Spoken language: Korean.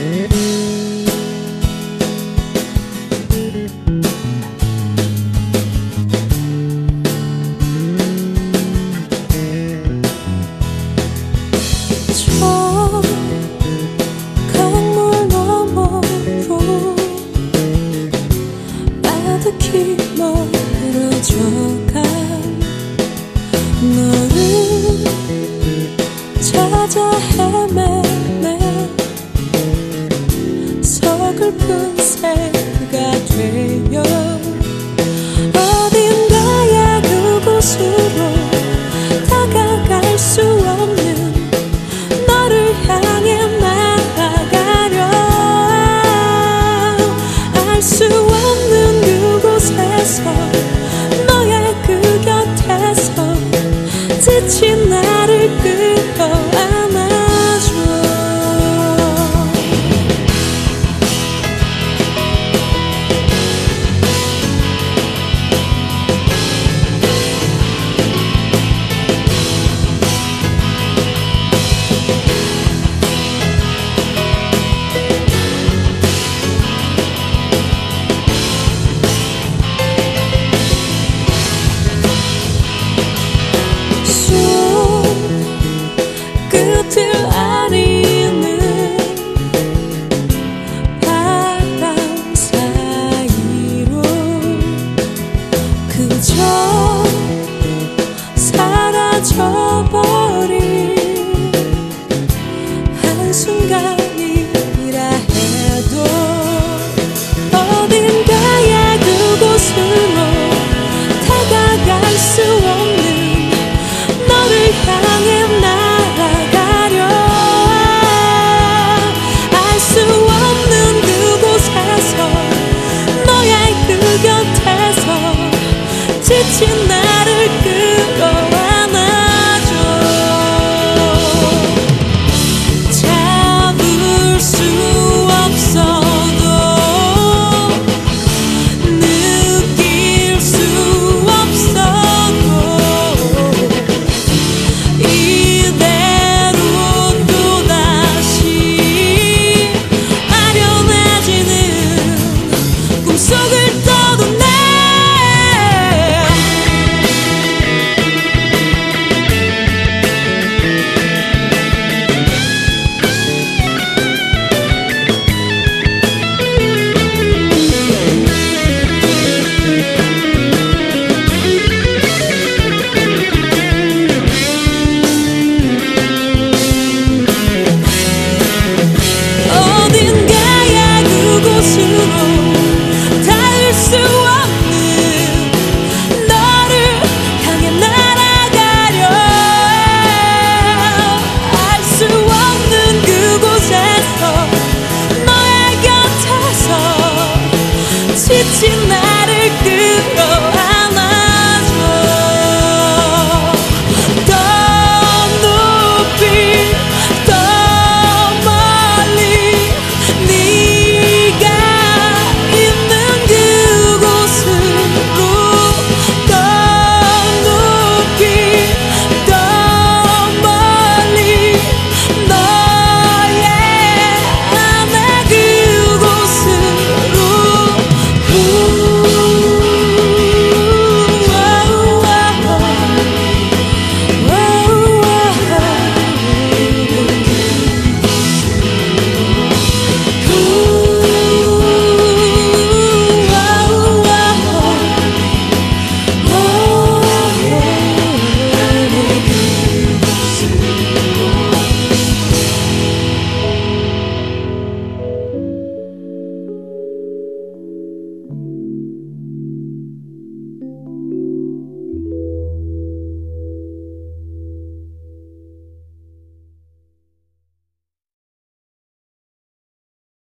가득히 멀어져간 너를 찾아 헤매네. 서글픈 새가 되어 어딘가에 그곳으로 다가갈 수 없는 너를 향해 날아가려. 알 수 없는 그곳에서 너의 그 곁에서 지친 나를 끌어안아줘. 끝을 아리는 바람 사이로 그저 사라져버린 한순간이라 해도 어딘가에 그곳으로 다가갈 수 없는 너를 향해 지친 나를 끌어안아줘. 잡을 수 없어도 느낄 수 없어도 이대로 또다시 아련해지는 꿈속을 떠도네. 어딘가에 그곳으로 닿을 수 없는 너를 향해 날아가려. 알 수 없는 그곳에서 너의 곁에서 지친